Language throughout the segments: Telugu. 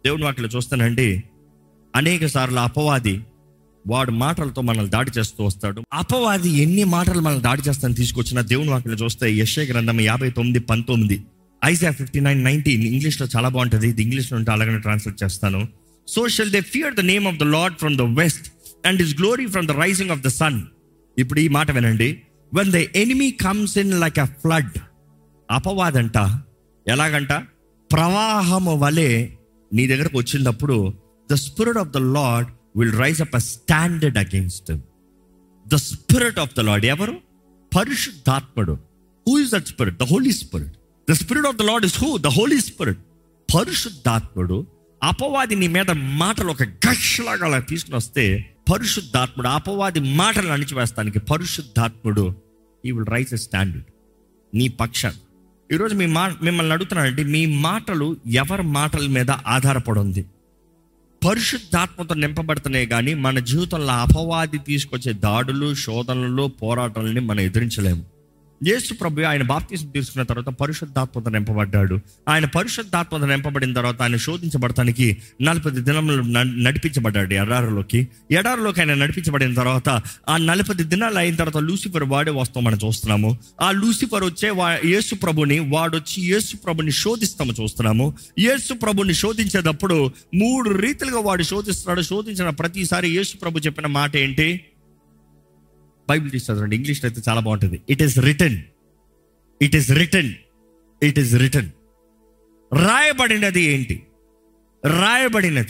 దేవుని వాక్యలో చూస్తానండి, అనేక సార్లు అపవాది వాడు మాటలతో మనల్ని దాడి చేస్తూ వస్తాడు. అపవాది ఎన్ని మాటలు మనల్ని దాడి చేస్తానని తీసుకొచ్చిన దేవుని వాక్యలో చూస్తే యెషయా గ్రంథం 59:19, ఐజాయా 59:19 ఇంగ్లీష్లో చాలా బాగుంటుంది. ఇది ఇంగ్లీష్లో ఉంటే అలాగనే ట్రాన్స్లేట్ చేస్తాను. So shall they fear the name of the lord from the west and his glory from the rising of the sun. ఇప్పుడు ఈ మాట వినండి. when the enemy comes in like a flood, అపవాదంట ఎలాగంట, ప్రవాహము వలె నీ దగ్గరకు వచ్చినప్పుడు the spirit of the Lord will rise up a standard against him. The spirit of the Lord ఎవరు? పరిశుద్ధాత్ముడు. Who is that spirit? The Holy Spirit. The spirit of the Lord is who? The Holy Spirit. పరిశుద్ధాత్ముడు అపవాది నీ మీద మాటలు ఒక గష్లాగా తీసుకుని వస్తే, పరిశుద్ధాత్ముడు అపవాది మాటలు అణిచివేస్తానికి పరిశుద్ధాత్ముడు he will rise a standard నీ పక్షం. ఈరోజు మిమ్మల్ని అడుగుతున్నానంటే, మీ మాటలు ఎవరి మాటల మీద ఆధారపడి ఉంది? పరిశుద్ధాత్మతో నింపబడుతున్నాయి కానీ మన జీవితంలో అపవాది తీసుకొచ్చే దాడులు, శోధనలు, పోరాటాలని మనం ఎదిరించలేము. యేసు ప్రభు ఆయన బాప్తిస్మం తీసుకున్న తర్వాత పరిశుద్ధాత్మతో నింపబడ్డాడు. ఆయన పరిశుద్ధాత్మతో నింపబడిన తర్వాత ఆయన శోధించబడటానికి 40 దినములు నడిపించబడ్డాడు ఎడారిలోకి. ఆయన నడిపించబడిన తర్వాత ఆ 40 దినాలు అయిన తర్వాత లూసిఫర్ వాడే వస్తాం మనం చూస్తున్నాము. ఆ లూసిఫర్ వచ్చే యేసు ప్రభుని శోధిస్తాము చూస్తున్నాము. యేసు ప్రభుని శోధించేటప్పుడు 3 రీతిలుగా వాడు శోధిస్తున్నాడు. శోధించిన ప్రతిసారి యేసు ప్రభు చెప్పిన మాట ఏంటి? బైబిల్ తీసుకోండి, ఇంగ్లీష్లో అయితే చాలా బాగుంటుంది. It is written, it is written, it is written. రాయబడినది ఏంటి? రాయబడినది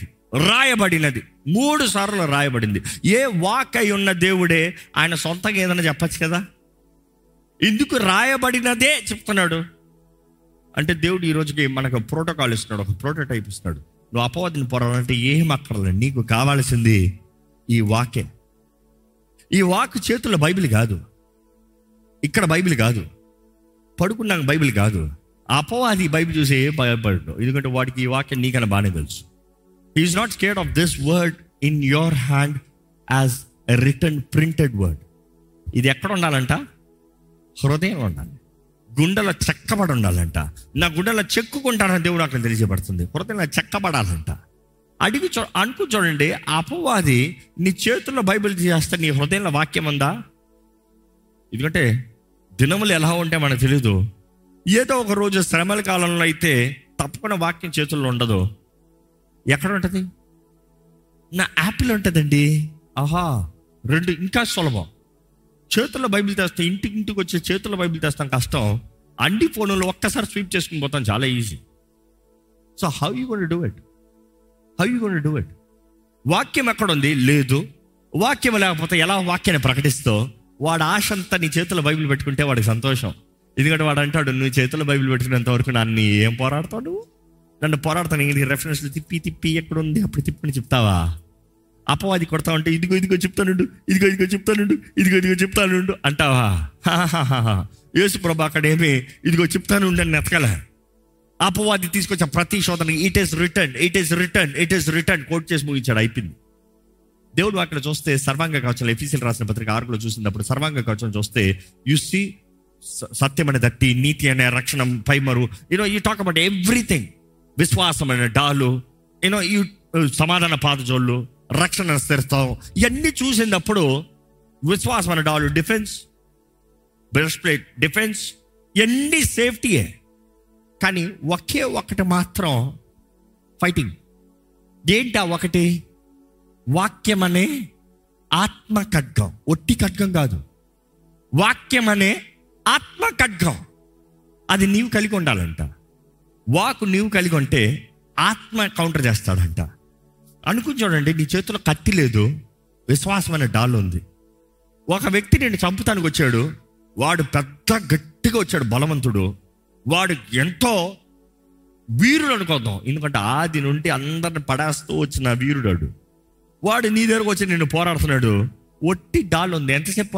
3 సార్లు రాయబడింది. ఏ వాక్ అయి ఉన్న దేవుడే ఆయన సొంతంగా ఏదైనా చెప్పచ్చు కదా. ఎందుకు రాయబడినదే చెప్తున్నాడు అంటే, దేవుడు ఈ రోజుకి మనకు ప్రోటోకాల్ ఇస్తున్నాడు, ఒక ప్రోటోటైప్ ఇస్తున్నాడు. నువ్వు అపవాదిని పోరాడాలంటే ఏం అక్కర్లేదు, నీకు కావాల్సింది ఈ వాకే. ఈ వాక్ చేతుల్లో బైబిల్ కాదు, ఇక్కడ బైబిల్ కాదు, పడుకున్నాక బైబిల్ కాదు. అపవాది బైబిల్ చూసి ఏం భయపడడు, ఎందుకంటే వాడికి ఈ వాక్యం నీకన్నా బాగానే తెలుసు. He is not scared of this word in your hand as a written printed word. ఇది ఎక్కడ ఉండాలంట? హృదయం ఉండాలి, గుండెలో చెక్కబడి ఉండాలంట. నా గుండెలో చెక్కుకుంటానని దేవుడు అక్కడ తెలియజేయబడుతుంది. హృదయంలో చెక్కబడాలంట. అనుకు చూడండి, అపవాది నీ చేతుల్లో బైబిల్ చేస్తే నీ హృదయంలో వాక్యం ఉందా? ఎందుకంటే దినములు ఎలా ఉంటే మనకు తెలీదు. ఏదో ఒక రోజు శ్రమల కాలంలో అయితే తప్పకుండా వాక్యం చేతుల్లో ఉండదు. ఎక్కడ ఉంటుంది? నా యాపిల్ ఉంటుందండి. ఆహా, 2 ఇంకా సులభం. చేతుల్లో బైబిల్ తెస్తే ఇంటికి వచ్చే చేతుల్లో బైబిల్ తెస్తాం కష్టం. అండి ఫోన్లో ఒక్కసారి స్వీప్ చేసుకుని పోతాం, చాలా easy. So how you gonna do it? వాక్యం ఎక్కడుంది? లేదు. వాక్యం లేకపోతే ఎలా వాక్యాన్ని ప్రకటిస్తావు? వాడు ఆశ అంతా నీ చేతుల్లో బైబిల్ పెట్టుకుంటే వాడికి సంతోషం. ఎందుకంటే వాడు అంటాడు, నువ్వు చేతుల్లో బైబిల్ పెట్టుకునేంత వరకు నన్ను ఏం పోరాడతావు? నువ్వు నన్ను పోరాడతాను రెఫరెన్స్లు తిప్పి ఎక్కడుంది అప్పుడు తిప్పని చెప్తావా? అపవాది కొడతా ఉంటే ఇదిగో చెప్తానుండు అంటావా? యేసు ప్రభు అక్కడేమి ఇదిగో చెప్తానుండు అని నెతకలే. అపవాది తీసుకొచ్చే ప్రతి శోధన ఇట్ ఈస్ రిటర్న్ కోట్ చేసి ముగించాడు, అయిపోయింది. దేవుడు వాక్యం చూస్తే సర్వాంగ కవచం, ఎఫెసీయులకు రాసిన పత్రిక 6లో చూసినప్పుడు సర్వాంగ కవచం చూస్తే యు సీ సత్యం అనే దట్టి, నీతి అనే రక్షణ పైమరు, యూ టాక్ అబౌట్ ఎవ్రీథింగ్. విశ్వాసం అనే డాలు, యూ సమాధాన పాదజోళ్ళు, రక్షణ స్థిరత్వం, ఇవన్నీ చూసినప్పుడు విశ్వాసం అనే డాలు డిఫెన్స్, బ్రెస్ట్ ప్లేట్ డిఫెన్స్, ఎన్ని సేఫ్టీయే. కానీ ఒకే ఒకటి మాత్రం ఫైటింగ్. ఏంటి ఆ ఒకటి? వాక్యం అనే ఆత్మ ఖడ్గం. ఒట్టి ఖడ్గం కాదు, వాక్యం అనే ఆత్మ ఖడ్గం. అది నీవు కలిగి ఉండాలంట. వాక్ నీవు కలిగి ఉంటే ఆత్మ కౌంటర్ చేస్తాడంట. అనుకుని చూడండి, నీ చేతిలో కత్తి లేదు, విశ్వాసం అనే డాల్ ఉంది. ఒక వ్యక్తి నేను చంపుతానికి వచ్చాడు, వాడు పెద్ద గట్టిగా వచ్చాడు, బలవంతుడు, వాడు ఎంతో వీరుడు అనుకోద్దాం, ఎందుకంటే ఆది నుండి అందరిని పడేస్తూ వచ్చిన వీరుడాడు. వాడు నీ దగ్గరకు వచ్చి నిన్ను పోరాడుతున్నాడు, ఒట్టి డాల్ ఉంది. ఎంతసేపు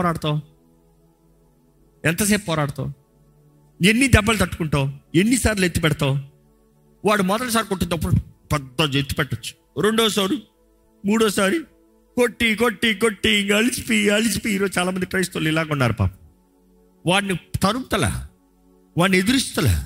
పోరాడతావు? ఎన్ని దెబ్బలు తట్టుకుంటావు? ఎన్నిసార్లు ఎత్తి పెడతావు? వాడు మొదటిసారి కొట్టినప్పుడు పెద్ద ఎత్తి పెట్టచ్చు, 2వసారి 3వసారి కొట్టి అలిచిపోయి ఈరోజు చాలా మంది క్రైస్తవులు ఇలాగ ఉన్నారు. పాప వాడిని తరుముతలే, వాడిని ఎదురిస్తలే,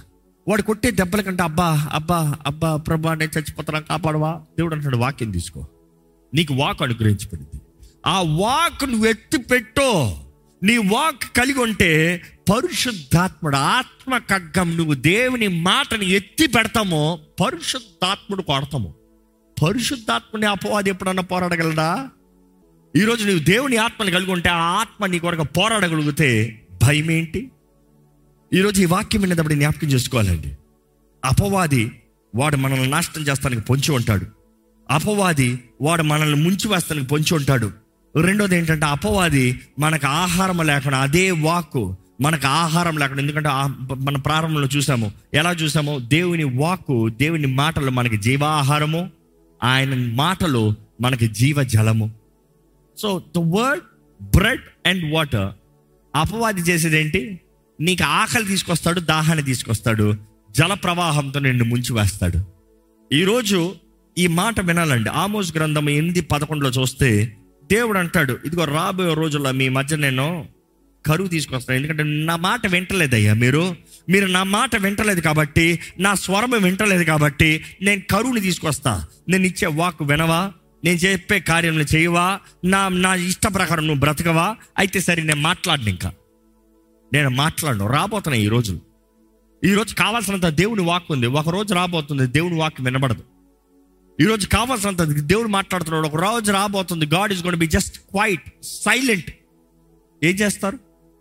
వాడు కొట్టే దెబ్బల కంటే అబ్బా అబ్బా అబ్బా ప్రభా నేను చచ్చిపోతాను కాపాడవా, దేవుడు అంటాడు వాక్యం తీసుకో, నీకు వాక్ అనుగ్రహించబడింది. ఆ వాక్ నువ్వు ఎత్తి పెట్టో, నీ వాక్ కలిగి ఉంటే పరిశుద్ధాత్ముడు ఆత్మ ఖడ్గం, నువ్వు దేవుని మాటని ఎత్తి పెడతామో పరిశుద్ధాత్ముడు కొడతాము. పరిశుద్ధాత్ముని అపవాది ఎప్పుడన్నా పోరాడగలడా? ఈరోజు నువ్వు దేవుని ఆత్మని కలిగి ఉంటే ఆ ఆత్మ నీ కొరకు పోరాడగలిగితే భయం ఏంటి? ఈరోజు ఈ వాక్యం వినేటప్పుడు జ్ఞాపకం చేసుకోవాలండి. అపవాది వాడు మనల్ని నాశనం చేస్తానికి పొంచి ఉంటాడు. అపవాది వాడు మనల్ని ముంచి వేస్తానికి పొంచి ఉంటాడు. రెండోది ఏంటంటే అపవాది మనకు ఆహారం లేకుండా, అదే వాక్కు మనకు ఆహారం లేకుండా, ఎందుకంటే మన ప్రారంభంలో చూసాము, ఎలా చూసామో దేవుని వాక్కు, దేవుని మాటలు మనకి జీవాహారము, ఆయన మాటలు మనకి జీవజలము. So the word bread and water. అపవాది చేసేది ఏంటి? నీకు ఆకలి తీసుకొస్తాడు, దాహాన్ని తీసుకొస్తాడు, జల ప్రవాహంతో నిన్ను ముంచి వేస్తాడు. ఈరోజు ఈ మాట వినాలండి. ఆమోస్ గ్రంథం 8:11 చూస్తే దేవుడు అంటాడు, ఇదిగో రాబోయే రోజుల్లో మీ మధ్య నేను కరువు తీసుకొస్తాను. ఎందుకంటే నా మాట వింటలేదయ్యా, మీరు నా మాట వింటలేదు కాబట్టి, నా స్వరం వింటలేదు కాబట్టి నేను కరువుని తీసుకొస్తా. నేను ఇచ్చే వాక్ వినవా, నేను చెప్పే కార్యంలో చేయవా, నా ఇష్ట ప్రకారం నువ్వు బ్రతకవా, అయితే సరే నేను మాట్లాడను. రాబోతున్నాయి ఈరోజు కావాల్సినంత దేవుని వాక్ ఉంది. ఒక రోజు రాబోతుంది దేవుని వాక్ వినబడదు. ఈరోజు కావాల్సినంత దేవుడు మాట్లాడుతున్నాడు. ఒక రోజు రాబోతుంది God is going to be just quiet, silent. ఏం చేస్తారు?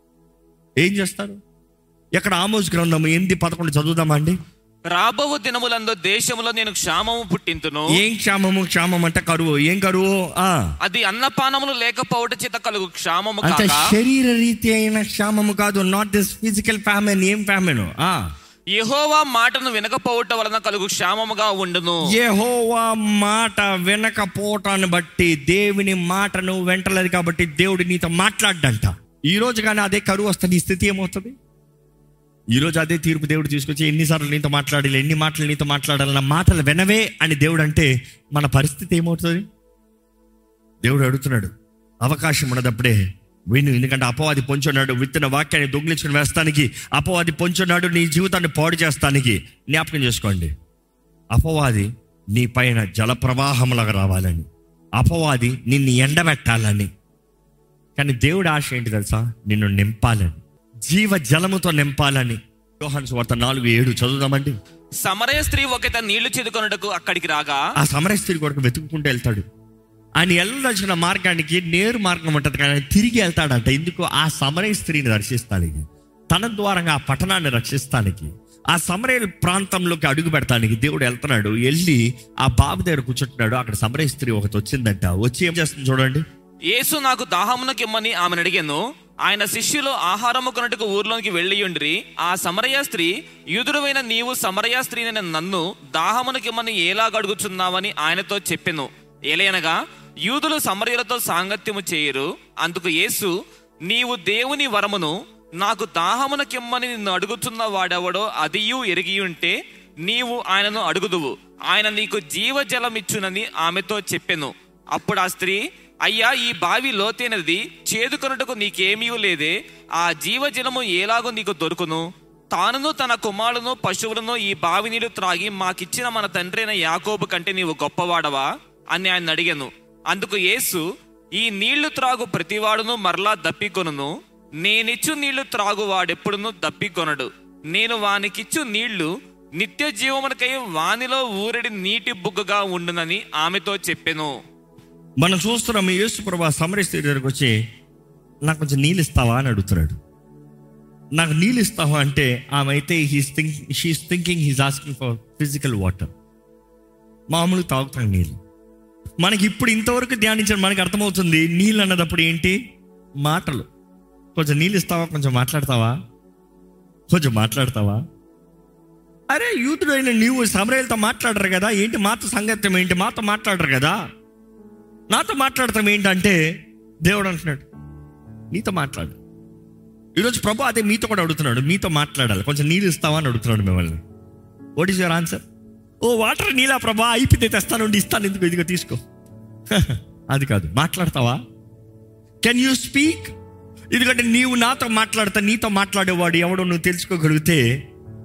ఎక్కడ? ఆమోస్ గ్రంథం 8:11 చదువుదామా అండి. రాబో దినములందు దేశములో నేను క్షామము పుట్టింతును. ఏం క్షామం అంటే కరువు. ఏం కరువు? అది అన్నపానములు లేకపోవట చేత కలుగు క్షామము అంటే శరీర రీతి అయిన క్షామము కాదు. Not this physical famine. ఏం ఫ్యామిన్? యెహోవా మాటను వినకపోవటం వలన కలుగు క్షామముగా ఉండును. యెహోవా మాట వినకపోవటాన్ని బట్టి, దేవుని మాటను వెంటలేదు కాబట్టి దేవుడు నీతో మాట్లాడ్డంట. ఈ రోజు కానీ అదే కరువు వస్తే నీ స్థితి ఏమవుతుంది? ఈరోజు అదే తీర్పు దేవుడు తీసుకొచ్చి ఎన్నిసార్లు నీతో మాట్లాడాలి, ఎన్ని మాటలు నీతో మాట్లాడాలి, నా మాటలు వినవే అని దేవుడు అంటే మన పరిస్థితి ఏమవుతుంది? దేవుడు అడుగుతున్నాడు. అవకాశం ఉన్నదప్పుడే విను. ఎందుకంటే అపవాది పొంచున్నాడు విత్తన వాక్యాన్ని దొంగిలించుకుని వేస్తానికి, అపవాది పొంచున్నాడు నీ జీవితాన్ని పాడు చేస్తానికి. జ్ఞాపకం చేసుకోండి, అపవాది నీ పైన జల ప్రవాహంలాగా రావాలని, అపవాది నిన్ను ఎండబెట్టాలని. కానీ దేవుడి ఆశ ఏంటి తెలుసా? నిన్ను నింపాలని, జీవ జలముతో నింపాలని. యోహాను సువార్త 4:7 చదువుదామండి. సమరయ స్త్రీ ఒకత నీళ్లు చెదుకొనుటకు అక్కడికి రాగా, ఆ సమరయ స్త్రీ కొరకు వెతుక్కుంటూ వెళ్తాడు. ఆయన వెళ్ళదలిచిన మార్గానికి నేరు మార్గం ఉంటుంది, కానీ తిరిగి వెళ్తాడంట. ఎందుకు? ఆ సమరయ స్త్రీని రక్షిస్తానికి, తన ద్వారంగా ఆ పట్టణాన్ని రక్షిస్తానికి, ఆ సమరయ ప్రాంతంలోకి అడుగు పెడతానికి దేవుడు వెళ్తున్నాడు. వెళ్ళి ఆ బాబు దగ్గర కూర్చుంటున్నాడు. అక్కడ సమరయ స్త్రీ ఒకటి వచ్చిందంట. వచ్చి ఏం చేస్తుంది చూడండి. యేసు నాకు దాహమునకిమ్మని ఆమెను అడిగాను. ఆయన శిష్యులు ఆహారము కొనుటకు ఊర్లోనికి వెళ్ళియుండ్రి. ఆ సమరయ స్త్రీ, యూదుడవైన నీవు సమరయ స్త్రీని నన్ను దాహమునకిమ్మని ఎలాగడుగుచున్నావని ఆయనతో చెప్పెను. ఏలయనగా యూదులు సమరయులతో సాంగత్యము చేయరు. అందుకు యేసు, నీవు దేవుని వరమును నాకు దాహమునకిమ్మని నిన్ను అడుగుతున్న వాడెవడో అదియు ఎరిగియుంటే నీవు ఆయనను అడుగుదువు, ఆయన నీకు జీవజలమిచ్చునని ఆమెతో చెప్పెను. అప్పుడు ఆ స్త్రీ, అయ్యా, ఈ బావి లోతైనది, చేదుకొనుటకు నీకేమీ లేదే, ఆ జీవజలము ఎలాగో నీకు దొరుకును? తానును తన కుమారులను పశువులను ఈ బావి నీళ్లు త్రాగి మాకిచ్చిన మన తండ్రి అయిన యాకోబు కంటే నీవు గొప్పవాడవా అని ఆయన అడిగాను. అందుకు యేసు, ఈ నీళ్లు త్రాగు ప్రతివాడును మరలా దప్పికొనును, నేనిచ్చు నీళ్లు త్రాగు వాడెప్పుడును దప్పికొనడు. నేను వానికిచ్చు నీళ్లు నిత్య జీవమునకై వానిలో ఊరెడి నీటి బుగ్గగా ఉండునని ఆమెతో చెప్పెను. మనం చూస్తున్నాం యేసు ప్రభు సమరయ స్త్రీ దగ్గరకు వచ్చి, నాకు కొంచెం నీళ్ళు ఇస్తావా అని అడుగుతున్నాడు. నాకు నీళ్ళు ఇస్తావా అంటే ఆమె అయితే she is thinking he's asking for physical water. మామూలు తాగుతాం నీళ్ళు. మనకి ఇప్పుడు ఇంతవరకు ధ్యానించడం మనకి అర్థమవుతుంది. నీళ్ళు అన్నదప్పుడు ఏంటి? మాటలు. కొంచెం నీళ్ళు ఇస్తావా, కొంచెం మాట్లాడతావా? అరే, యూదుడు అయిన నీవు సమరయులతో మాట్లాడరు కదా, ఏంటి మాతో సంగత్యం ఏంటి? మాతో మాట్లాడరు కదా, నాతో మాట్లాడతాం ఏంటంటే దేవుడు అంటున్నాడు, నీతో మాట్లాడు. ఈరోజు ప్రభు అదే మీతో కూడా అడుగుతున్నాడు, మీతో మాట్లాడాలి. కొంచెం నీళ్ళు ఇస్తావా అని అడుగుతున్నాడు మిమ్మల్ని. What is your answer? ఓ వాటర్ నీళ్ళ ప్రభా, అయిపోతే తెస్తాను, ఇస్తాను, ఎందుకు, ఇదిగో తీసుకో. అది కాదు. మాట్లాడతావా? Can you speak? ఎందుకంటే నీవు నాతో మాట్లాడతా, నీతో మాట్లాడేవాడు ఎవడో నువ్వు తెలుసుకోగలిగితే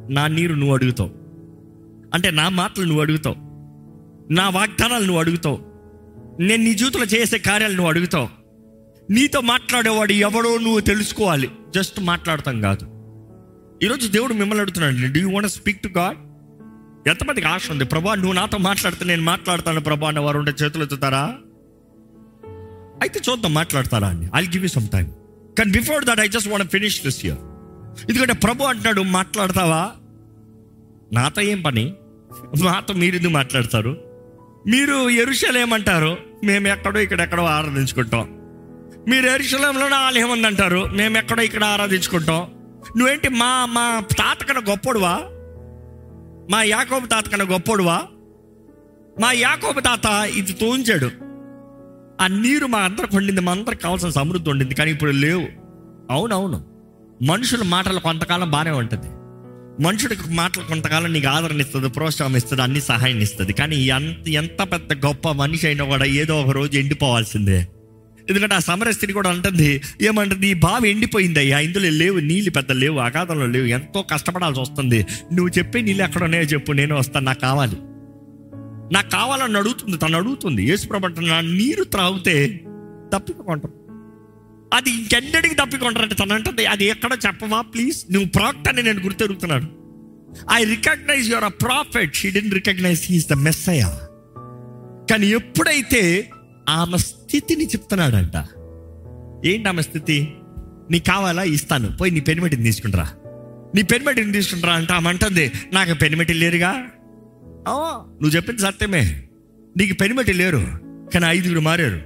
నా నీరు నువ్వు అడుగుతావు, అంటే నా మాటలు నువ్వు అడుగుతావు, నా వాగ్దానాలు నువ్వు అడుగుతావు, నేను నీ జీవితంలో చేసే కార్యాలు నువ్వు అడుగుతావు. నీతో మాట్లాడేవాడు ఎవడో నువ్వు తెలుసుకోవాలి, జస్ట్ మాట్లాడతాం కాదు. ఈరోజు దేవుడు మిమ్మల్ని అడుగుతున్నాడు, do you want speak to God? ఎంతమందికి ఆశ ఉంది, ప్రభా నువ్వు నాతో మాట్లాడితే నేను మాట్లాడతాను ప్రభా అన్న వారు ఉంటే చేతులు ఎత్తుతారా? అయితే చూద్దాం మాట్లాడతారా అని. I'll give you some time. కానీ before that I just want finish this year. ఎందుకంటే ప్రభు అంటున్నాడు, మాట్లాడతావా? నాతో ఏం పని? నాతో మీరు ఎందుకు మాట్లాడతారు? మీరు యెరూషలేం అంటారు, మేము ఎక్కడో ఇక్కడెక్కడో ఆరాధించుకుంటాం. మీరు యెరూషలేంలోనే ఆలయం ఉందంటారు, మేము ఎక్కడో ఇక్కడ ఆరాధించుకుంటాం. నువ్వేంటి మా తాత కన్నా గొప్పోడువా? మా యాకోబు తాత కన్నా గొప్పోడువా? మా యాకోబు తాత ఇది తోంచాడు, ఆ నీరు మా అందరికి వండింది, మా అందరికి కావాల్సిన సమృద్ధి వండింది, కానీ ఇప్పుడు లేవు. అవునవును, మనుషుల మాటలు కొంతకాలం బాగానే ఉంటుంది. మనుషుడికి మాటలు కొంతకాలం నీకు ఆదరణ ఇస్తుంది, ప్రోత్సాహం ఇస్తుంది, అన్ని సహాయం ఇస్తుంది. కానీ ఎంత పెద్ద గొప్ప మనిషి అయినా కూడా ఏదో ఒక రోజు ఎండిపోవాల్సిందే. ఎందుకంటే ఆ సమరయ స్త్రీ కూడా అంటుంది, ఏమంటుంది, ఈ బావి ఎండిపోయిందయ్యా, ఇందులో లేవు, నీళ్ళు పెద్ద లేవు, అగాధంలో లేవు, ఎంతో కష్టపడాల్సి వస్తుంది. నువ్వు చెప్పే నీళ్ళు ఎక్కడున్నాయో చెప్పు, నేను వస్తాను, నాకు కావాలని అడుగుతుంది. తను అడుగుతుంది, యేసుప్రభు అంటున్నాడు, నా నీరు త్రాగితే తప్పికొంటారు. అది ఇంకెన్నడికి తప్పికొంటారంటే తను అంటుంది, అది ఎక్కడో చెప్పవా ప్లీజ్? నువ్వు ప్రవక్త అని నేను గుర్తెరుగుతున్నాడు. I recognise your a prophet. She didn't recognise he is the Messiah. కానీ ఎప్పుడైతే ఆమె స్థితిని చెప్తున్నాడంట, ఏంటి ఆమె స్థితి? నీకు కావాలా? ఇస్తాను, పోయి నీ పెనిమిటిని తీసుకుంటారా, నీ పెనిమిటిని తీసుకుంటారా అంటే ఆమె అంటుంది, నాకు పెనిమిటి లేరుగా. నువ్వు చెప్పింది సత్యమే, నీకు పెనిమిటి లేరు, కానీ 5 మారారు.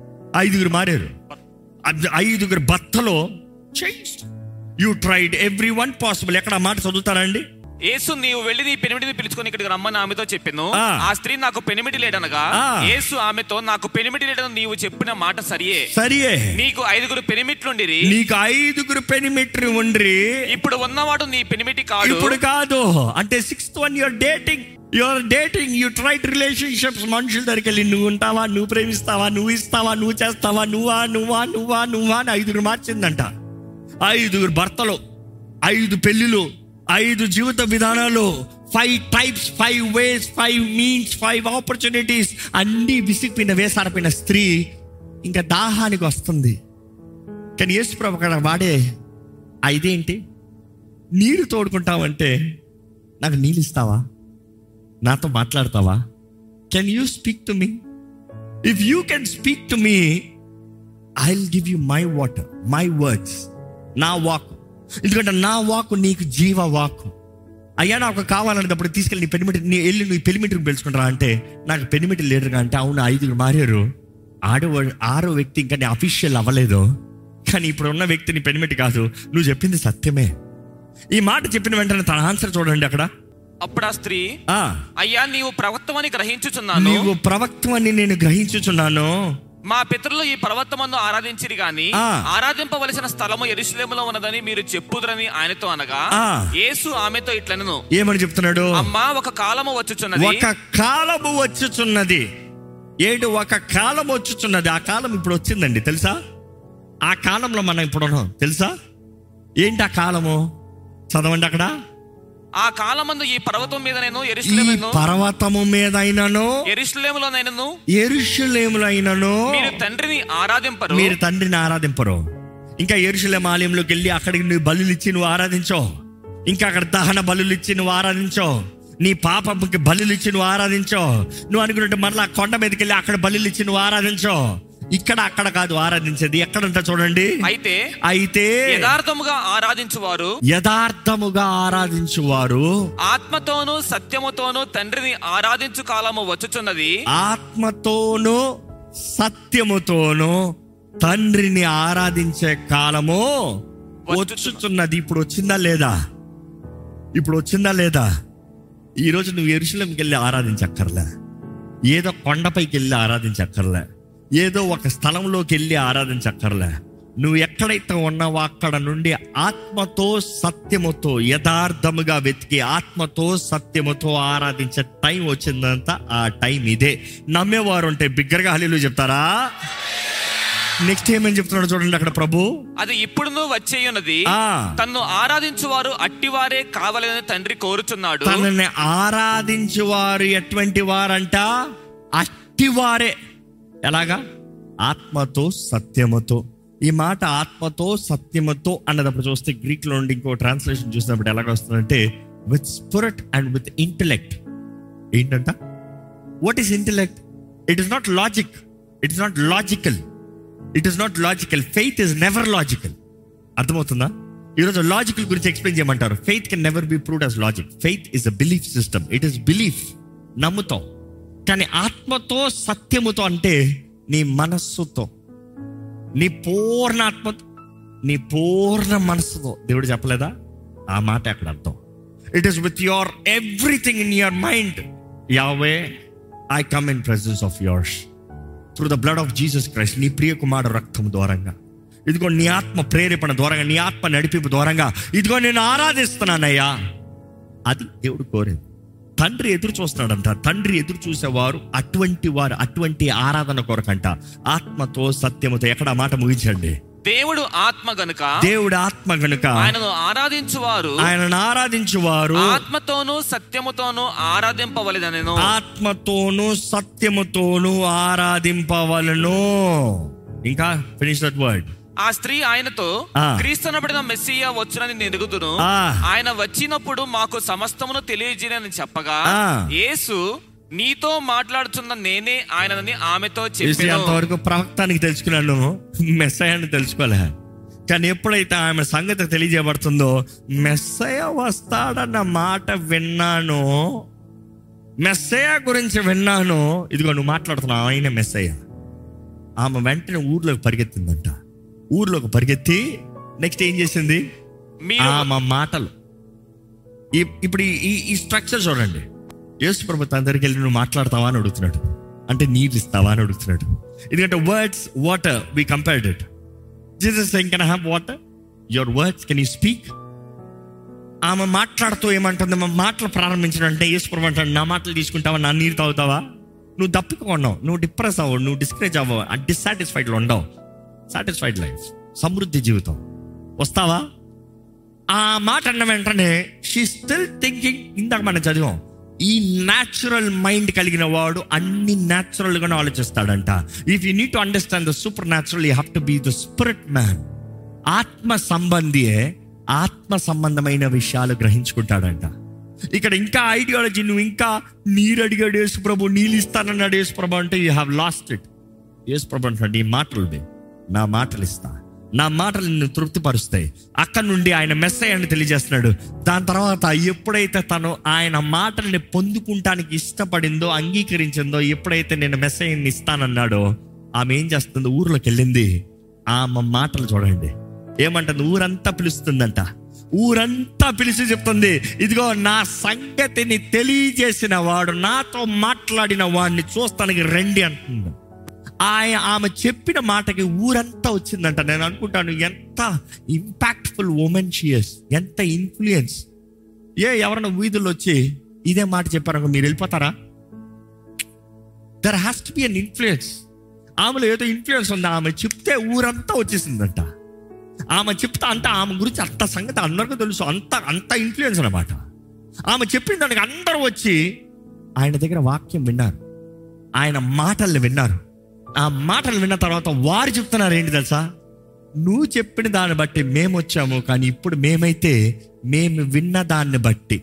5 భర్తలో changed. You tried every one possible. ఎక్కడ ఆ మాట చదువుతారా అండి? యేసు, నీవు వెళ్ళి నీ పెనిమిటిని పిలుచుకొని ఇక్కడికి రమ్మని ఆమెతో చెప్పాను. ఆ స్త్రీ, నాకు పెనిమిటి లేడనగా, యేసు ఆమెతో, నాకు పెనిమిటి లేడని నీవు చెప్పిన మాట సరియే. నీకు 5 పెనిమిట్లుండిరి. నీకు 5 పెనిమిట్లు ఉండ్రి. ఇప్పుడు ఉన్నవాడు నీ పెనిమిటి కాదు. ఇప్పుడు కాదు అంటే 6th one you're dating, you tried relationships. మనుషుల దగ్గరికి వెళ్ళి నువ్వు ఉంటావా, నువ్వు ప్రేమిస్తావా, నువ్వు ఇస్తావా, నువ్వు చేస్తావా, నువ్వా అని 5 మార్చిందంట. 5 భర్తలు, 5 పెళ్ళిళ్ళు, 5 జీవిత విధానాలు, 5 types, 5 ways, 5 means, 5 opportunities, అన్ని విసిగిపోయిన వేసారిపోయిన స్త్రీ ఇంకా దాహానికి వస్తుంది. కానీ యేసుప్రభు అక్కడ వాడే ఇదేంటి, నీరు తోడుకుంటావంటే నాకు నీళ్ళు ఇస్తావా, నాతో మాట్లాడతావా? Can you speak to me? If you can speak to me, I will give you my water, my words, నా వాక్. ఎందుకంటే నా వాక్ నీకు జీవ వాక్. అయ్యా నాకు కావాలనేటప్పుడు తీసుకెళ్ళి నీ పెనిమిటి, నీ వెళ్ళి నువ్వు పెనిమిటిని పిలుచుకుంటారా అంటే నాకు పెనిమిటి లేరుగా అంటే అవును 5 మారారు. 6వ వ్యక్తి ఇంకా నీ అఫీషియల్ అవ్వలేదు, కానీ ఇప్పుడు ఉన్న వ్యక్తి నీ పెనిమిటి కాదు. నువ్వు చెప్పింది సత్యమే. ఈ మాట చెప్పిన వెంటనే తన ఆన్సర్ చూడండి అక్కడ. అప్పుడు ఆ స్త్రీ, అయ్యా నీవు ప్రవక్తమని నేను గ్రహించుచున్నాను. మా పితరులు ఈ పర్వతమందు ఆరాధించిరి గాని ఆరాధింపవలసిన స్థలము యెరూషలేములో ఉన్నదని మీరు చెప్పుదురని ఆయనతో అనగా, యేసు ఆమెతో ఇట్లనెను. ఏమని చెప్తున్నాడు? అమ్మా, ఒక కాలము వచ్చుచున్నది. ఒక కాలం వచ్చుచున్నది. ఆ కాలం ఇప్పుడు వచ్చిందండి, తెలుసా? ఆ కాలంలో మనం ఇప్పుడు ఉన్నాం, తెలుసా? ఏంటి ఆ కాలము? చదవండి అక్కడ. ఆ కాలమందు ఈ పర్వతం మీద నేను పర్వతము మీద అయినను యెరూషలేములో మీరు తండ్రిని ఆరాధింపరు. ఇంకా యెరూషలేము ఆలయంలోకి వెళ్ళి అక్కడికి నువ్వు బలులు ఇచ్చి నువ్వు ఆరాధించో, ఇంకా అక్కడ దహన బలులు ఇచ్చి నువ్వు ఆరాధించో, నీ పాపకి బలులు ఇచ్చి నువ్వు ఆరాధించో. నువ్వు అనుకున్నట్టు మరలా కొండ మీదకి వెళ్ళి అక్కడ బలులు ఇచ్చి నువ్వు ఆరాధించో. ఇక్కడ అక్కడ కాదు ఆరాధించేది, ఎక్కడంట చూడండి. అయితే యథార్థముగా ఆరాధించువారు ఆత్మతోను సత్యముతోను తండ్రిని ఆరాధించు కాలము వచ్చుచున్నది. ఆత్మతోను సత్యముతోను తండ్రిని ఆరాధించే కాలము వచ్చుచున్నది. ఇప్పుడు వచ్చిందా లేదా? ఈరోజు నువ్వు యెరూషలేముకి వెళ్ళి ఆరాధించక్కర్లే, ఏదో కొండపైకి వెళ్ళి ఆరాధించక్కర్లే, ఏదో ఒక స్థలంలోకి వెళ్ళి ఆరాధించక్కర్లే. నువ్వు ఎక్కడైతే ఉన్నావో అక్కడ నుండి ఆత్మతో సత్యముతో యథార్థముగా వెతికి ఆత్మతో సత్యముతో ఆరాధించే టైం వచ్చిందంత. ఆ టైం ఇదే. నమ్మేవారు ఉంటే బిగ్గరగా హల్లెలూయా చెప్తారా? నెక్స్ట్ ఏమని చెప్తున్నాడు చూడండి అక్కడ ప్రభు. అది ఇప్పుడును వచ్చేయున్నది, ఆ, తన్ను ఆరాధించువారు అట్టివారే కావాలని తండ్రి కోరుచున్నాడు. తనని ఆరాధించువారు ఎటువంటి వారంట? అట్టివారే. ఎలాగా? ఆత్మతో సత్యముతో. ఈ మాట ఆత్మతో సత్యముతో అన్నదప్పుడు చూస్తే గ్రీక్ లో నుండి ఇంకో ట్రాన్స్లేషన్ చూసినప్పుడు ఎలాగ వస్తుందంటే with spirit and with intellect. ఏంటంట? What is intellect? It is not logic, it is not logical, it is not logical. Faith is never logical. అర్థమవుతుందా? ఈరోజు లాజికల్ గురించి ఎక్స్ప్లెయిన్ చేయమంటారు. Faith can never be proved as logic. Faith is a belief system. It is belief, నమ్ముతాం. కానీ ఆత్మతో సత్యముతో అంటే నీ మనస్సుతో, నీ పూర్ణ ఆత్మతో, నీ పూర్ణ మనస్సుతో. దేవుడు చెప్పలేదా? ఆ మాట అక్కడ అర్థం. It is with your everything in your mind. Yahweh, I come in presence of yours through the blood of Jesus Christ. నీ ప్రియ కుమారుడు రక్తం ద్వారంగా, ఇదిగో నీ ఆత్మ ప్రేరేపణ ద్వారంగా, నీ ఆత్మ నడిపింపు ద్వారంగా, ఇదిగో నేను ఆరాధిస్తున్నానయ్యా. అది దేవుడు కోరేది. తండ్రి ఎదురు చూస్తున్నాడంట. తండ్రి ఎదురు చూసేవారు అటువంటి వారు, అటువంటి ఆరాధన కొరకంట. ఆత్మతో సత్యముతో. ఎక్కడ మాట ముగించండి? దేవుడు ఆత్మ గనుక, దేవుడు ఆత్మ గనుక ఆయనను ఆరాధించువారు, ఆయనను ఆరాధించువారు ఆత్మతోనూ సత్యముతోనూ ఆరాధింపవలెనను. ఆత్మతోనూ సత్యముతోనూ ఆరాధింపవలను. ఇంకా ఫినిష్ దట్ వర్డ్. ఆ స్త్రీ ఆయనతో, క్రీస్తునబడిన మెస్సియా వచ్చునని నేను ఎరుగుదును, ఆయన వచ్చినప్పుడు మాకు సమస్తమును తెలియజేయనని చెప్పగా, యేసు నీతో మాట్లాడుతున్న నేనే ఆయనని ఆమెతో చెప్పాను. అంతవరకు ప్రవక్తానికి తెలుసుకున్నాను, మెస్సయాన్ని తెలుసుకోలే. కానీ ఎప్పుడైతే ఆమె సంగతి తెలియజేయబడుతుందో, మెస్సయ వస్తాడన్న మాట విన్నాను, మెస్సయ గురించి విన్నాను, ఇదిగో నువ్వు మాట్లాడుతున్నావు, ఆయన మెస్సయ. ఆమె వెంటనే ఊర్లోకి పరిగెత్తిందంట. ఊర్లోకి పరిగెత్తి నెక్స్ట్ ఏం చేసింది? ఆమె మాటలు. ఇప్పుడు ఈ స్ట్రక్చర్ చూడండి. యేసు ప్రభు తన దగ్గరికి వెళ్ళి నువ్వు మాట్లాడతావా అని అడుగుతున్నాడు. అంటే నీళ్ళు ఇస్తావా అని అడుగుతున్నాడు. ఎందుకంటే words, water, we compared it. Jesus saying, can I have water? Your words, can you speak? ఆమె మాట్లాడుతూ ఏమంటుంది? మా మాటలు ప్రారంభించడంటే యేసు ప్రభు అంటాడు, నా మాటలు తీసుకుంటావా, నా నీరు తాగుతావా? నువ్వు దప్పుకున్నావు, నువ్వు డిప్రెస్ అవ్వవు, నువ్వు డిస్కరేజ్ అవ్వవు, డిస్సాటిస్ఫైడ్లో ఉండవు. సాటిస్ఫైడ్ లైఫ్, సమృద్ధి జీవితం. వస్తావా? ఆ మాట అన్న వెంటనే షీ స్టిల్ థింకింగ్. ఇందాక మనం చదివాం, ఈ న్యాచురల్ మైండ్ కలిగిన వాడు అన్ని న్యాచురల్ గానే ఆలోచిస్తాడంట. If you need to understand the super natural, you have to be the spirit man. ఆత్మ సంబంధియే ఆత్మ సంబంధమైన విషయాలు గ్రహించుకుంటాడంట. ఇక్కడ ఇంకా ఐడియాలజీ, నువ్వు ఇంకా నీరు అడిగాడు యేసు ప్రభు, నీళ్ళు ఇస్తానన్నాడు యేసు ప్రభు అంటే యూ హ్యావ్ లాస్ట్ ఇట్. యేసు ప్రభు అంటాడు, ఈ మాటలు, నా మాటలు ఇస్తా, నా మాటలు నిన్ను తృప్తిపరుస్తాయి. అక్కడ నుండి ఆయన మెస్సయ్యని తెలియజేస్తున్నాడు. దాని తర్వాత ఎప్పుడైతే తను ఆయన మాటల్ని పొందుకుంటానికి ఇష్టపడిందో, అంగీకరించిందో, ఎప్పుడైతే నేను మెస్సయ్యని ఇస్తానన్నాడో, ఆమె ఏం చేస్తుందో ఊర్లోకి వెళ్ళింది. ఆమె మాటలు చూడండి ఏమంటుంది? ఊరంతా పిలుస్తుందంట. ఊరంతా పిలిచి చెప్తుంది, ఇదిగో నా సంగతిని తెలియజేసిన వాడు, నాతో మాట్లాడిన వాడిని చూస్తానికి రండి అంటుంది. ఆమె చెప్పిన మాటకి ఊరంతా వచ్చిందంట. నేను అనుకుంటాను, ఎంత ఇంపాక్ట్ఫుల్ ఉమెన్ షీ ఇస్, ఎంత ఇన్ఫ్లుయెన్స్. ఎవరైనా వీధుల్లో వచ్చి ఇదే మాట చెప్పారనుకో, మీరు వెళ్ళిపోతారా? There has to be an influence. ఆమెలో ఏదో ఇన్ఫ్లుయెన్స్ ఉంది. ఆమె చెప్తే ఊరంతా వచ్చేసిందంట. ఆమె చెప్తా అంటే ఆమె గురించి అంత సంగతి అందరికీ తెలుసు, అంత ఇన్ఫ్లుయెన్స్ అన్నమాట. ఆమె చెప్పిన దానికి అందరూ వచ్చి ఆయన దగ్గర వాక్యం విన్నారు, ఆయన మాటల్ని విన్నారు. ఆ మాటలు విన్న తర్వాత వారు చెప్తున్నారు ఏంటి తెలుసా? నువ్వు చెప్పిన దాన్ని బట్టి మేము వచ్చాము, కానీ ఇప్పుడు మేము విన్న దాన్ని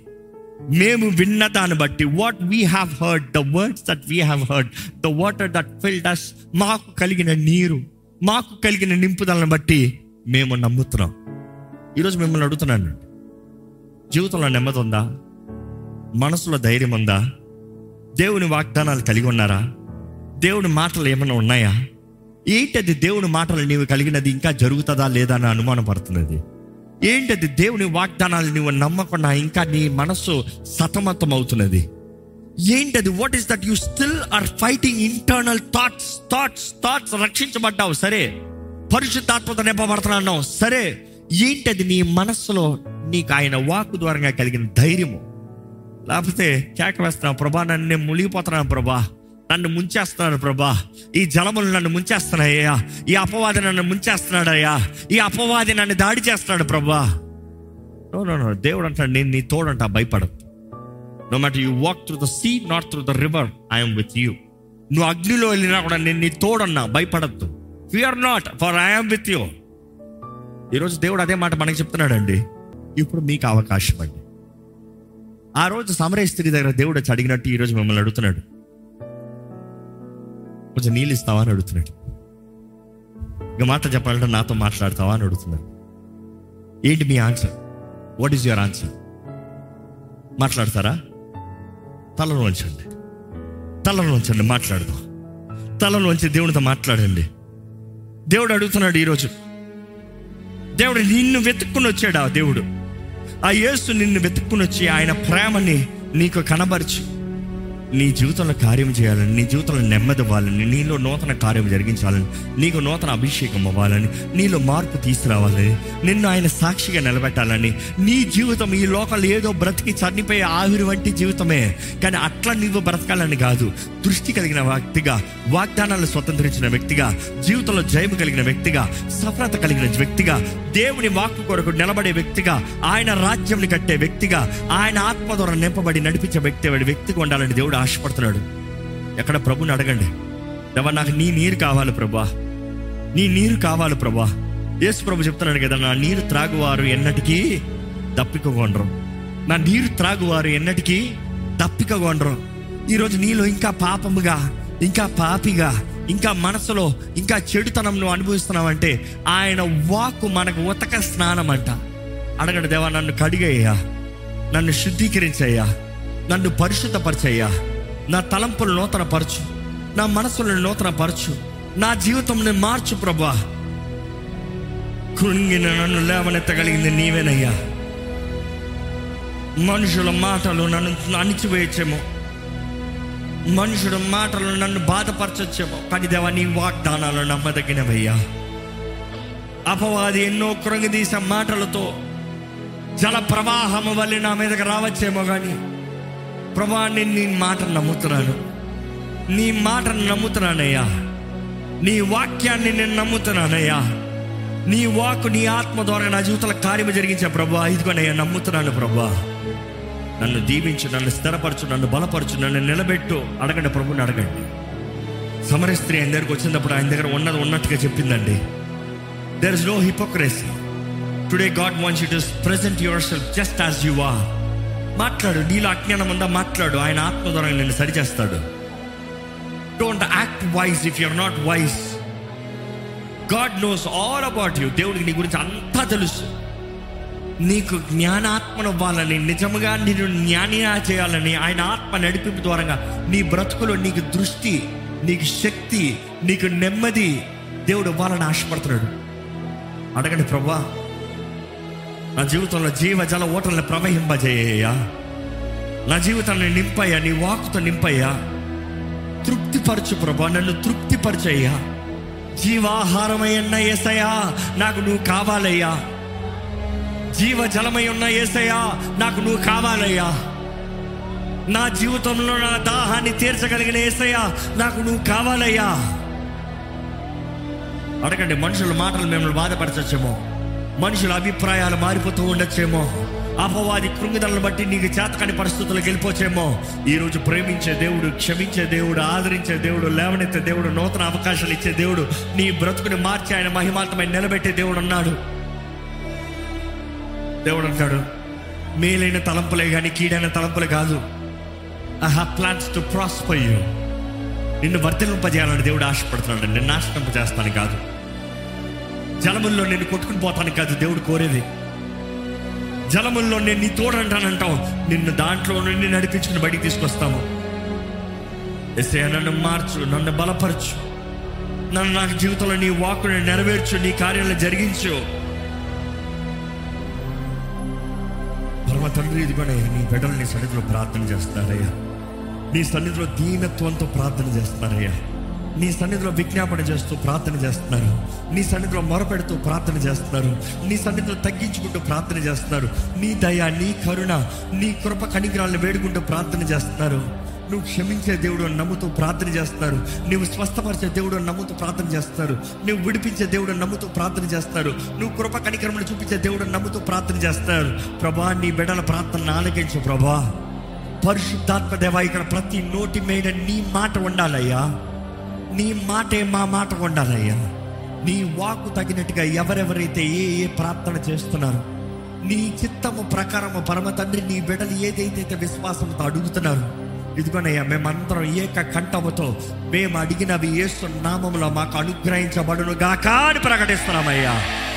బట్టి what we have heard, the words that we have heard, the water that filled us, మాకు కలిగిన నీరు, మాకు కలిగిన నింపుదలను బట్టి మేము నమ్ముతున్నాం. ఈరోజు మిమ్మల్ని అడుగుతున్నాను, జీవితంలో నెమ్మది ఉందా? మనసులో ధైర్యం ఉందా? దేవుని వాగ్దానాలు కలిగి ఉన్నారా? దేవుని మాటలు ఏమైనా ఉన్నాయా? ఏంటది దేవుని మాటలు నీవు కలిగినది ఇంకా జరుగుతుందా లేదా అని అనుమానం పడుతున్నది? ఏంటది దేవుని వాగ్దానాలు నీవు నమ్మకుండా ఇంకా నీ మనస్సు సతమతం అవుతున్నది? ఏంటది? What is that you still are fighting internal thoughts. రక్షించబడ్డావు సరే, పరిశుద్ధాత్మతో నింపబడుతున్నావు సరే, ఏంటది నీ మనస్సులో నీకు ఆయన వాక్కు ద్వారా కలిగిన ధైర్యము? లేకపోతే కేక వేస్తున్నావు, ప్రభా నన్ను మునిగిపోతున్నాను ప్రభా, నన్ను ముంచేస్తున్నాడు ప్రభా, ఈ జలములు నన్ను ముంచేస్తున్నాయ్యా, ఈ అపవాది నన్ను ముంచేస్తున్నాడయ్యా, ఈ అపవాది నన్ను దాడి చేస్తున్నాడు ప్రభా. నో, దేవుడు అంటాడు, నేను నీ తోడంట, భయపడదు. No matter you walk through the sea, not through the river, I'm with you. నువ్వు అగ్నిలో వెళ్ళినా కూడా నేను నీ తోడన్నా, భయపడద్దు. Fear not, for I'm with you. ఈరోజు దేవుడు అదే మాట మనకి చెప్తున్నాడండి. ఇప్పుడు మీకు అవకాశం అండి. ఆ రోజు సమరయ స్త్రీ దగ్గర దేవుడు వచ్చి అడిగినట్టు ఈరోజు మిమ్మల్ని అడుగుతున్నాడు, కొంచెం నీళ్ళు ఇస్తావా అని అడుగుతున్నాడు. ఇక మాట చెప్పాలంటే నాతో మాట్లాడతావా అని అడుగుతున్నాడు. ఏంటి మీ answer? What is your answer? మాట్లాడతారా? తలను వంచండి, మాట్లాడదాం. తలను వంచి దేవునితో మాట్లాడండి. దేవుడు అడుగుతున్నాడు ఈరోజు. దేవుడు నిన్ను వెతుక్కుని వచ్చాడు. ఆ దేవుడు, ఆ యేసు నిన్ను వెతుక్కుని వచ్చి ఆయన ప్రేమని నీకు కనబరిచి నీ జీవితంలో కార్యం చేయాలని, నీ జీవితంలో నెమ్మది ఇవ్వాలని, నీలో నూతన కార్యం జరిగించాలని, నీకు నూతన అభిషేకం అవ్వాలని, నీలో మార్పు తీసుకురావాలని, నిన్ను ఆయన సాక్షిగా నిలబెట్టాలని. నీ జీవితం ఈ లోకంలో ఏదో బ్రతికి చనిపోయే ఆవిరి వంటి జీవితమే, కానీ అట్లా నువ్వు బ్రతకాలని కాదు. దృష్టి కలిగిన వ్యక్తిగా, వాగ్దానాలను స్వతంత్రించిన వ్యక్తిగా, జీవితంలో జయము కలిగిన వ్యక్తిగా, సఫలత కలిగిన వ్యక్తిగా, దేవుని వాక్కు కొరకు నిలబడే వ్యక్తిగా, ఆయన రాజ్యంని కట్టే వ్యక్తిగా, ఆయన ఆత్మ ద్వారా నింపబడి నడిపించే వ్యక్తిగా ఉండాలని దేవుడు ఆశపడుతున్నాడు. ఎక్కడ ప్రభుని అడగండి, దేవా నాకు నీ నీరు కావాలి ప్రభా, నీ నీరు కావాలి ప్రభా. యేసు ప్రభు చెప్తున్నాడు కదా, నా నీరు త్రాగువారు ఎన్నటికీ దప్పికగొనరు, నా నీరు త్రాగువారు ఎన్నటికీ దప్పికగొనరు. ఈరోజు నీలో ఇంకా పాపముగా, ఇంకా పాపిగా, ఇంకా మనసులో ఇంకా చెడుతనం నువ్వు అనుభవిస్తున్నావంటే ఆయన వాక్కు మనకు ఉతక స్నానం అంట. అడగండి, దేవా నన్ను కడిగయ్యా, నన్ను శుద్ధీకరించయ్యా, నన్ను పరిశుద్ధపరచయ్యా, నా తలంపులు నూతన పరచు, నా మనసులను నూతన పరచు, నా జీవితంని మార్చు ప్రభా. కృంగిన నన్ను లేవనెత్తగలిగింది నీవేనయ్యా. మనుషుల మాటలు నన్ను అణిచివేయచ్చేమో, మనుషుల మాటలు నన్ను బాధపరచొచ్చేమో, కానీ దేవా నీ వాగ్దానాలు నమ్మదగినవయ్యా. అపవాది ఎన్నో కృంగదీసే మాటలతో జల ప్రవాహము వల్ల నా మీదకి రావచ్చేమో, కానీ ప్రభా నేను నీ మాటను నమ్ముతున్నాను, నీ మాటను నమ్ముతున్నానయ్యా, నీ వాక్యాన్ని నేను నమ్ముతున్నానయ్యా. నీ వాక్కు, నీ ఆత్మ ద్వారా నా జీవితంలో కార్యము జరిగించే ప్రభా, ఇదిగోనయ్యా నమ్ముతున్నాను ప్రభా. నన్ను దీవించు, నన్ను స్థిరపరచు, నన్ను బలపరచు, నన్ను నిలబెట్టు. అడగండి, ప్రభుని అడగండి. సమరయ స్త్రీ ఆయన దగ్గరకు వచ్చినప్పుడు ఆయన దగ్గర ఉన్నది ఉన్నట్టుగా చెప్పిందండి. There is no hypocrisy. Today God wants you to present your self just as you are. మాట్లాడు, నీలో అజ్ఞానం ఉందా మాట్లాడు, ఆయన ఆత్మ ద్వారా నిన్ను సరిచేస్తాడు. Don't act wise if you're not wise. God knows all about you. దేవుడికి నీ గురించి అంతా తెలుసు. నీకు జ్ఞానాత్మను ఇవ్వాలని, నిజముగా నిన్ను జ్ఞానిగా చేయాలని ఆయన ఆత్మ నడిపింపు ద్వారా నీ బ్రతుకులో నీకు దృష్టి, నీకు శక్తి, నీకు నెమ్మది దేవుడు ఇవ్వాలని ఆశపడుతున్నాడు. అడగండి, ప్రభా నా జీవితంలో జీవజల ఓటలను ప్రవహింపజేయ్యా, నా జీవితాన్ని నింపయ్యా, నీ వాక్కుతో నింపయ్యా, తృప్తిపరచు ప్రభా, నన్ను తృప్తిపరచయ్యా. జీవాహారమై ఉన్న యేసయ్యా నాకు నువ్వు కావాలయ్యా, జీవజలమై ఉన్న యేసయ్యా నాకు నువ్వు కావాలయ్యా. నా జీవితంలో నా దాహాన్ని తీర్చగలిగిన యేసయ్యా నాకు నువ్వు కావాలయ్యా. అడగండి, మనుషుల మాటలు మిమ్మల్ని బాధపరచచ్చేమో, మనుషుల అభిప్రాయాలు మారిపోతూ ఉండొచ్చేమో, అపవాది కృంగిదలను బట్టి నీకు చేతకాని పరిస్థితులకు వెళ్ళిపోవచ్చేమో. ఈరోజు ప్రేమించే దేవుడు, క్షమించే దేవుడు, ఆదరించే దేవుడు, లేవనెత్తే దేవుడు, నూతన అవకాశాలు ఇచ్చే దేవుడు, నీ బ్రతుకుని మార్చి ఆయన మహిమార్థమై నిలబెట్టే దేవుడు ఉన్నాడు. దేవుడు అంటాడు, మేలైన తలంపులే కానీ కీడైన తలంపులే కాదు. I have plans to prosper you. నిన్ను వర్ధిల్లింపజేయాలని దేవుడు ఆశపడుతున్నాడు. నిన్ను నాశనింపజేస్తాను కాదు, జలముల్లో నేను కొట్టుకుని పోతాను కాదు దేవుడు కోరేది. జలముల్లో నేను నీ తోడంటానంటావు, నిన్ను దాంట్లో నుండి నడిపించుకుని బయటికి తీసుకొస్తాము. యేసయ్యా నన్ను మార్చు, నన్ను బలపరచు, నన్ను నాకు జీవితంలో నీ వాక్కుని నెరవేర్చు, నీ కార్యాలను జరిగించు. పరమ తండ్రి, ఇదిగోనయ్యా నీ బిడ్డలు నీ సన్నిధిలో ప్రార్థన చేస్తున్నారయ్యా, నీ సన్నిధిలో దీనత్వంతో ప్రార్థన చేస్తున్నారయ్యా, నీ సన్నిధిలో విజ్ఞాపన చేస్తూ ప్రార్థన చేస్తున్నారు, నీ సన్నిధిలో మొరపెడుతూ ప్రార్థన చేస్తున్నారు, నీ సన్నిధిలో తగ్గించుకుంటూ ప్రార్థన చేస్తున్నారు. నీ దయ, నీ కరుణ, నీ కృప కనికరాలను వేడుకుంటూ ప్రార్థన చేస్తున్నారు. నువ్వు క్షమించే దేవుడు అని నమ్ముతూ ప్రార్థన చేస్తారు. నువ్వు స్వస్థపరిచే దేవుడు అని నమ్ముతూ ప్రార్థన చేస్తారు. నువ్వు విడిపించే దేవుడు అని నమ్ముతూ ప్రార్థన చేస్తారు. నువ్వు కృప కనికరములు చూపించే దేవుడు అని నమ్ముతూ ప్రార్థన చేస్తారు. ప్రభా, నీ బిడ్డల ప్రార్థనను ఆలకించు ప్రభా. పరిశుద్ధాత్మ దేవా, ఇక్కడ ప్రతి నోటి మీద నీ మాట ఉండాలయ్యా. నీ మాటే మా మాట ఉండాలయ్యా. నీ వాక్కు తగినట్టుగా ఎవరెవరైతే ఏ ప్రార్థన చేస్తున్నారు, నీ చిత్తము ప్రకారము పరమ తండ్రి నీ బిడ్డలు ఏదైతే విశ్వాసంతో అడుగుతున్నారు, ఇదిగోనయ్యా మేమందరం ఏక కంఠముతో మేము అడిగినవి యేసు నామములో మాకు అనుగ్రహించబడును గాక అని ప్రకటిస్తున్నామయ్యా.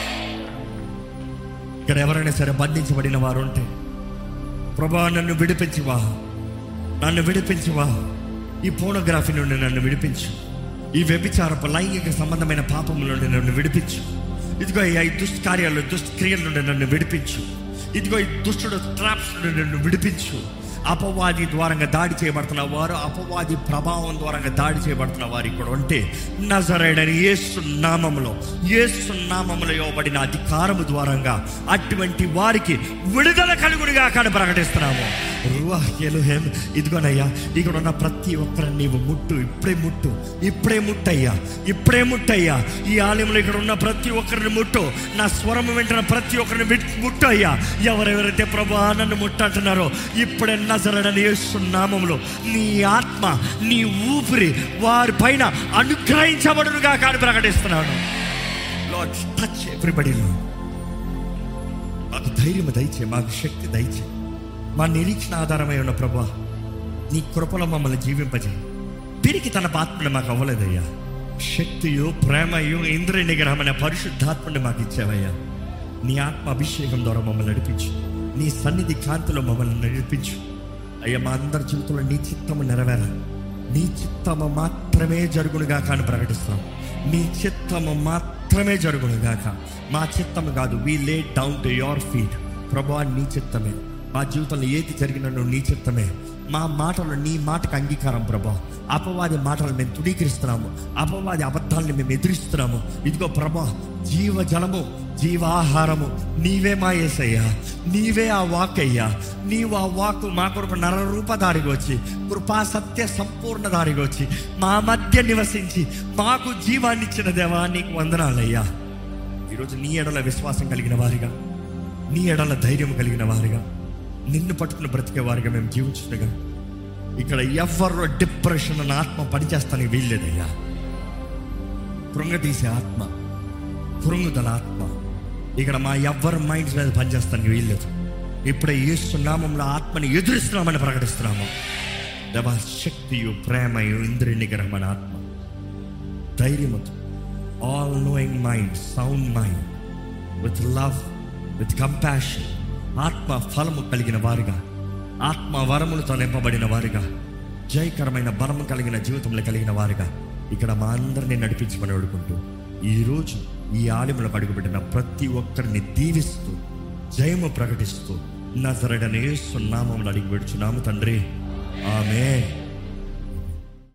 ఇక్కడ ఎవరైనా సరే బంధించబడిన వారు ఉంటే, ప్రభా నన్ను విడిపించువా, నన్ను విడిపించువా. ఈ పోనోగ్రఫీ నుండి నన్ను విడిపించు. ఈ వ్యభిచారపు లైంగిక సంబంధమైన పాపముల నుండి నన్ను విడిపించు. ఇదిగో ఈ దుష్కార్యాలు దుష్క్రియల నుండి నన్ను విడిపించు. ఇదిగో ఈ దుష్టుడు ట్రాప్స్ నుండి నన్ను విడిపించు. అపవాది ద్వారంగా దాడి చేయబడుతున్న వారు, అపవాది ప్రభావం ద్వారంగా దాడి చేయబడుతున్న వారు ఇక్కడ ఉంటే, నజరేయుడైన యేసు నామములో ఇవ్వబడిన అధికారము ద్వారంగా అటువంటి వారికి విడుదల కలుగునుగా కానీ ప్రకటిస్తున్నాము. ఇదిగోనయ్యా, ఇక్కడ ఉన్న ప్రతి ఒక్కరిని నీవు ముట్టు. ఇప్పుడే ముట్టయ్యా. ఈ ఆలయంలో ఇక్కడ ఉన్న ప్రతి ఒక్కరిని ముట్టు. నా స్వరము వింటున్న ప్రతి ఒక్కరిని ముట్టు అయ్యా. ఎవరెవరైతే ప్రభా నన్ను ముట్టంటున్నారో, ఇప్పుడే నజరేయుడైన యేసు నామములో నీ ఆత్మ, నీ ఊపిరి వారి పైన అనుగ్రహించబడునుగా కానీ ప్రకటిస్తున్నాను. Lord, touch everybody. మాకు ధైర్యం దయచే, మాకు శక్తి దయచే. మా నిరీక్షణ ఆధారమై ఉన్న ప్రభా, నీ కృపలో మమ్మల్ని జీవింపజేయి. పిరికి తన ఆత్మని మాకు అవ్వలేదయ్యా. శక్తియు ప్రేమయు ఇంద్రియ నిగ్రహమైన పరిశుద్ధాత్మని మాకు ఇచ్చావయ్యా. నీ ఆత్మ అభిషేకం ద్వారా మమ్మల్ని నడిపించు. నీ సన్నిధి కాంతిలో మమ్మల్ని నడిపించు అయ్యా. మా అందరి జీవితంలో నీ చిత్తము నెరవేరాలి. నీ చిత్తము మాత్రమే జరుగునుగాక అని ప్రకటిస్తాం. నీ చిత్తము మాత్రమే జరుగునుగాక, మా చిత్తము కాదు. We lay down to your feet. ప్రభువా, నీ చిత్తమే మా జీవితంలో ఏది జరిగినా నీ చిత్తమే. మా మాటలు నీ మాటకు అంగీకారం ప్రభా. అపవాది మాటలు మేము తుడీకరిస్తున్నాము. అపవాది అబద్ధాలను మేము ఎదురిస్తున్నాము. ఇదిగో ప్రభా, జీవజలము, జీవాహారము నీవే మా యేసయ్యా. నీవే ఆ వాక్ అయ్యా. నీవు ఆ వాక్ మా కొరకు నరరూపధారిగా వచ్చి, కృపా సత్య సంపూర్ణ దారిగా వచ్చి మా మధ్య నివసించి మాకు జీవాన్ని ఇచ్చిన దేవా, నీకు వందనాలయ్యా. ఈరోజు నీ ఎడల విశ్వాసం కలిగిన వారిగా, నీ ఎడల ధైర్యం కలిగిన వారిగా, నిన్ను పట్టుకుని బ్రతికే వారిగా మేము జీవించుగా, ఇక్కడ ఎవరు డిప్రెషన్ అన్న ఆత్మ పనిచేస్తానికి వీల్లేదయ్యా. కృంగతీసే ఆత్మ, కృంగుదల ఆత్మ ఇక్కడ మా ఎవరి మైండ్స్ మీద పనిచేస్తానికి వీల్లేదు. ఇప్పుడే యేసు నామములో ఆత్మని ఎదురిస్తున్నామని ప్రకటిస్తున్నాము. దేవా, శక్తియు ప్రేమయు ఇంద్రియ నిగ్రహమైన ఆత్మ, ధైర్యముతో, all knowing mind, sound mind, with love, with compassion, ఆత్మ ఫలము కలిగిన వారుగా, ఆత్మ వరములతో నింపబడిన వారుగా, జయకరమైన బలము కలిగిన జీవితంలో కలిగిన వారుగా ఇక్కడ మా అందరినీ నడిపించమని అడుగుకుంటూ, ఈరోజు ఈ ఆలయంలో అడుగుపెట్టిన ప్రతి ఒక్కరిని దీవిస్తూ, జయము ప్రకటిస్తూ, నజరేయుడైన యేసు నామములో అడిగి పెడుచున్నాము తండ్రి, ఆమేన్.